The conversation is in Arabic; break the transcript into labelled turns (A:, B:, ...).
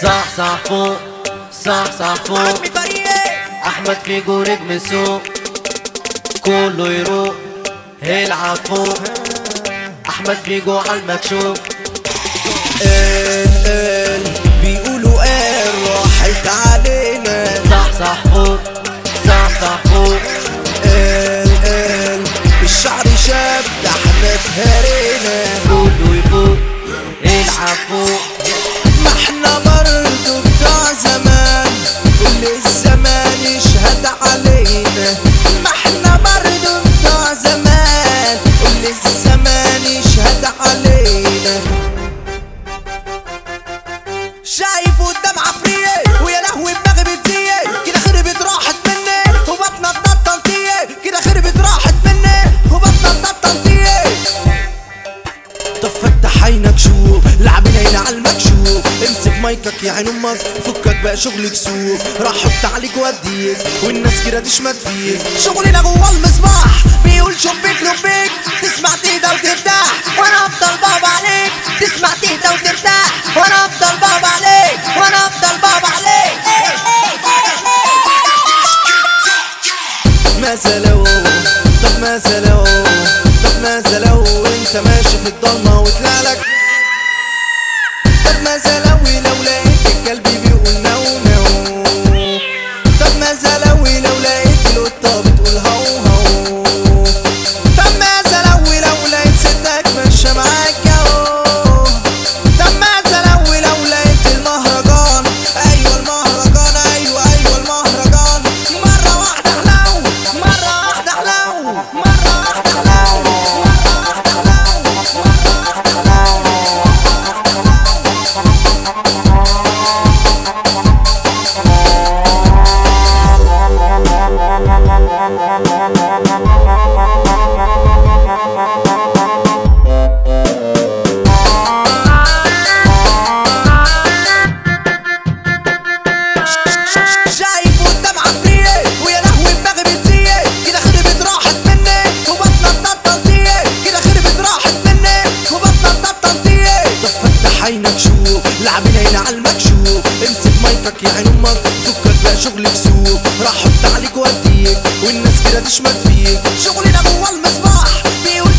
A: صح صح فوق صح صح فوق
B: عمي فريق
A: احمد فيجو نجم السوق كله يروق العب فوق احمد فيجو عالمكشوف.
B: بيقولوا راحت علينا
A: صح صح فوق صح صح فوق
B: الشعر شاب ده احنا اتهرينا
A: كله يفوق العب فوق.
B: ما احنا برضو بتوع زمان اللي الزمان يشهد علينا. ما احنا برضو بتوع زمان اللي الزمان يشهد علينا. شايف قدام عفريه ويا لهوي دماغي بتزيه كده خربت راحت مني وبطني تطلطيه كده خربت راحت مني وبطني تطلطيه. طب فتح عينك شوف لعبنا هنا على المكشوف. امسك مايكك يا عين امك فكك بقى شغلك سوق راح احط عليك واديك والناس كده تشمت فيك. شغلنا جوا المصباح بيقول شبيك لبيك تسمع تهدى وترتاح وانا افضل بابا عليك. تسمع تهدى وترتاح وانا افضل بابا عليك وانا افضل بابا عليك. ماذا لو طب ماذا لو طب ماذا لو انت ماشي في الضلمه وطلع لك. طب ماذا لو لقيت قلبي بيقول نو نو. طب ماذا لو لقيت القطه بتقول هو هو. طب ماذا لو لقيت ستك ماشيه معاك اهو. طب ماذا لو لقيت المهرجان ايوه المهرجان ايوه المهرجان مره واحده حلو مره واحده حلو مره واحده حلو شايف قدام عفريه ويا لهوي دماغي بتزيه كده خربت راحت مني وبطني تطلطيه كده خربت راحت مني وبطني تطلطيه. طب فتح عينك شوف لعبنا هنا على المكشوف. امسك مايكك يا عين امك فكك بقى شغلك سوق راح احط عليك واديك والناس كده تشمت فيك. شغلنا جوا المصباح بيقول